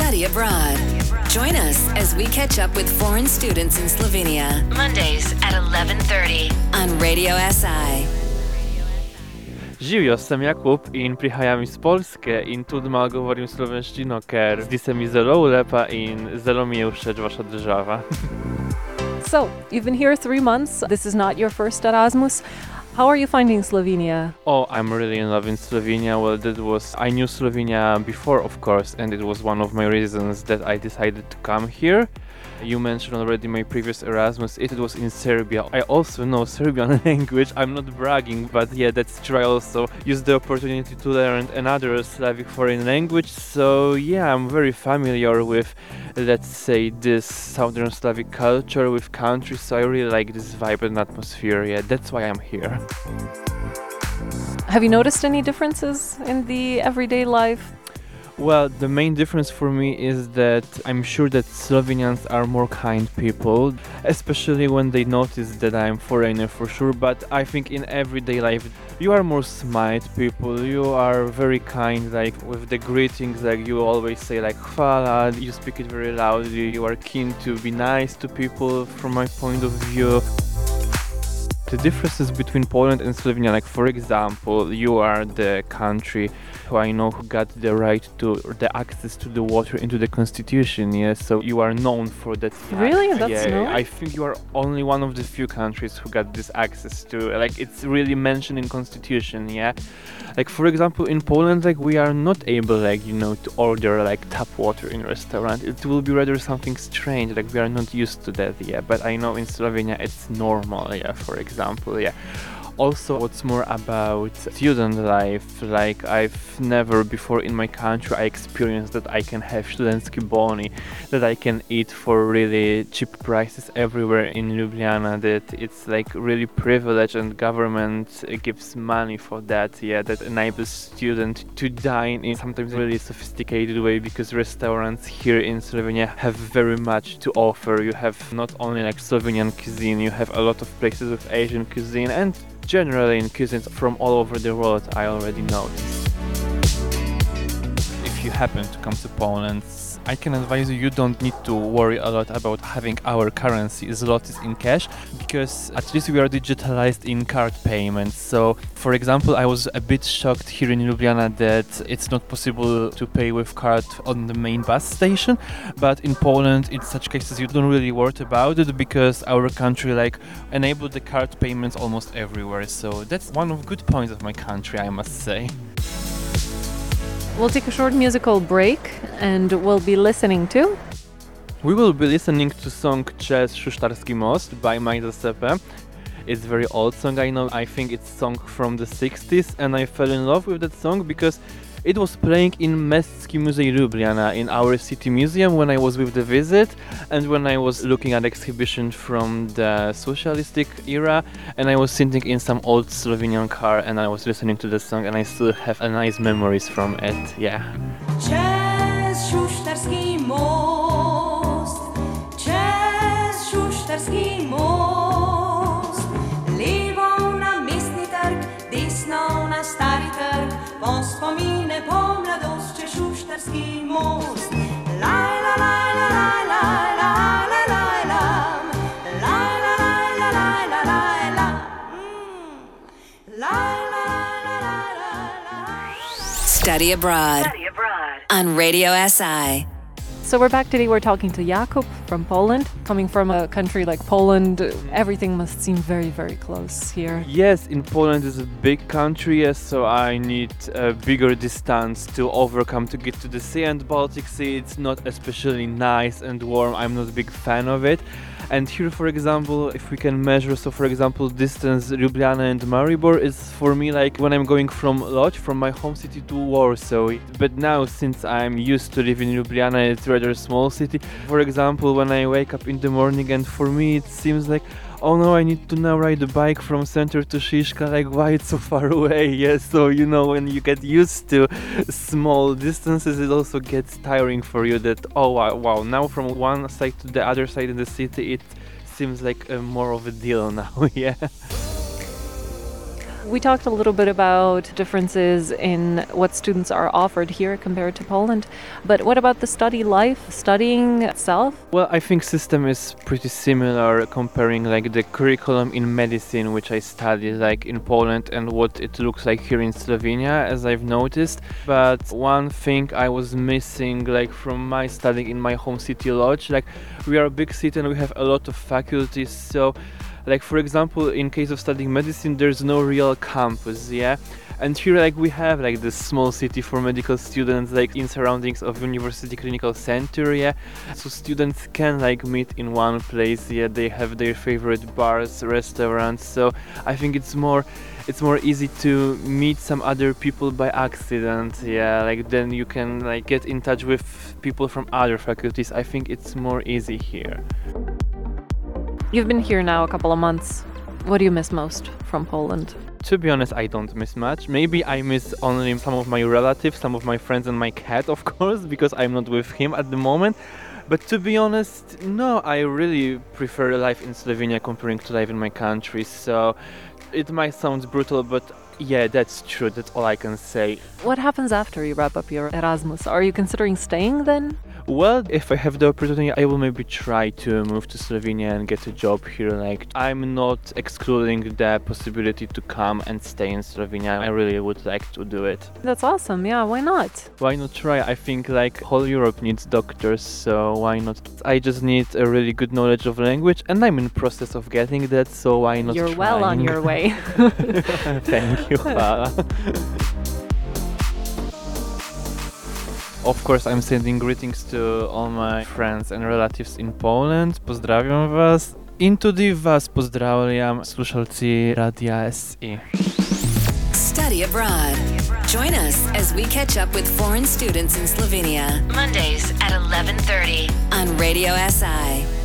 Study Abroad. Join us as we catch up with foreign students in Slovenia. Mondays at 11:30 on Radio SI. Živijo, sem Jakub in prihajam iz Polske in tudi malo govorim slovenščino, ker zdi se mi zelo lepa in zelo mi je všeč vaša država. So, you've been here 3 months. This is not your first Erasmus. How are you finding Slovenia? Oh, I'm really in love in Slovenia. Well, I knew Slovenia before, of course, and it was one of my reasons that I decided to come here. You mentioned already my previous Erasmus, it was in Serbia. I also know Serbian language, I'm not bragging, but yeah, that's true. I also used the opportunity to learn another Slavic foreign language, so yeah, I'm very familiar with, let's say, this Southern Slavic culture with countries, so I really like this vibe and atmosphere, yeah, that's why I'm here. Have you noticed any differences in the everyday life? Well, the main difference for me is that I'm sure that Slovenians are more kind people, especially when they notice that I'm foreigner for sure, but I think in everyday life you are more smart people, you are very kind, like with the greetings, like you always say like hvala, you speak it very loudly, you are keen to be nice to people from my point of view. The differences between Poland and Slovenia, like for example, you are the country who I know who got the right to the access to the water into the constitution, yes, so you are known for that fact. Really? That's yeah, I think you are only one of the few countries who got this access to, like it's really mentioned in constitution, yeah. Like for example, in Poland, like we are not able, like, you know, to order like tap water in a restaurant. It will be rather something strange, like we are not used to that, yeah, but I know in Slovenia it's normal, yeah, for example, yeah. Also, what's more about student life, like I've never before in my country I experienced that I can have studentsky boni, that I can eat for really cheap prices everywhere in Ljubljana, that it's like really privilege and government gives money for that, yeah, that enables students to dine in sometimes really sophisticated way, because restaurants here in Slovenia have very much to offer. You have not only like Slovenian cuisine, you have a lot of places with Asian cuisine and generally in cuisines from all over the world, I already noticed. If you happen to come to Poland, I can advise you don't need to worry a lot about having our currency zlotys in cash, because at least we are digitalized in card payments. So, for example, I was a bit shocked here in Ljubljana that it's not possible to pay with card on the main bus station, but in Poland, in such cases, you don't really worry about it, because our country like enabled the card payments almost everywhere. So that's one of the good points of my country, I must say. We'll take a short musical break and we'll be listening to... We will be listening to song Przez Szusztarski Most by Majda Sepe. It's a very old song, I know. I think it's a song from the 60s, and I fell in love with that song because it was playing in Mestski Muzej Ljubljana, in our city museum, when I was with the visit and when I was looking at exhibition from the socialistic era, and I was sitting in some old Slovenian car and I was listening to the song, and I still have a nice memories from it, yeah. Przez Szusztarski most, przez Szusztarski most, lewo na Mestni trg, desno na Stari trg, wspomine po mladosti Szusztarski most. Laj, la, laj, la, laj, laj, laj, laj, laj, lam. Laj, la, laj, la, laj, la, laj, lam. Laj, la, la, laj, laj, laj. Study Abroad on Radio SI. So we're back today, we're talking to Jakub from Poland. Coming from a country like Poland, everything must seem very, very close here. Yes, in Poland is a big country, yes, so I need a bigger distance to overcome to get to the sea, and Baltic Sea, it's not especially nice and warm. I'm not a big fan of it. And here, for example, if we can measure, so for example, distance Ljubljana and Maribor is for me like when I'm going from Lodz, from my home city, to Warsaw. But now, since I'm used to live in Ljubljana, it's rather a small city. For example, when I wake up in the morning, and for me it seems like, oh no, I need to now ride the bike from center to Šiška, like why it's so far away, yes, so you know, when you get used to small distances, it also gets tiring for you that, oh wow, now from one side to the other side in the city, it seems like more of a deal now, yeah. We talked a little bit about differences in what students are offered here compared to Poland, but what about the study life, studying itself? Well, I think system is pretty similar comparing like the curriculum in medicine which I studied like in Poland and what it looks like here in Slovenia, as I've noticed. But one thing I was missing like from my studying in my home city Lodz, like we are a big city and we have a lot of faculties, so like for example in case of studying medicine there's no real campus, yeah, and here like we have like this small city for medical students like in surroundings of University Clinical Center, yeah, so students can like meet in one place, yeah, they have their favorite bars, restaurants, so I think it's more easy to meet some other people by accident, yeah, like then you can like get in touch with people from other faculties. I think it's more easy here. You've been here now a couple of months. What do you miss most from Poland? To be honest, I don't miss much. Maybe I miss only some of my relatives, some of my friends and my cat, of course, because I'm not with him at the moment. But to be honest, no, I really prefer life in Slovenia comparing to life in my country. So it might sound brutal, but yeah, that's true. That's all I can say. What happens after you wrap up your Erasmus? Are you considering staying then? Well, if I have the opportunity, I will maybe try to move to Slovenia and get a job here. Like, I'm not excluding the possibility to come and stay in Slovenia. I really would like to do it. That's awesome. Yeah, why not? Why not try? I think like whole Europe needs doctors, so why not? I just need a really good knowledge of language, and I'm in process of getting that, so why not? You're well on your way. Thank you, Vala. Of course, I'm sending greetings to all my friends and relatives in Poland. Pozdrawiam was. In tudi vas pozdravljam, slušalci Radia SI. Study abroad. Join us as we catch up with foreign students in Slovenia. Mondays at 11:30 on Radio SI.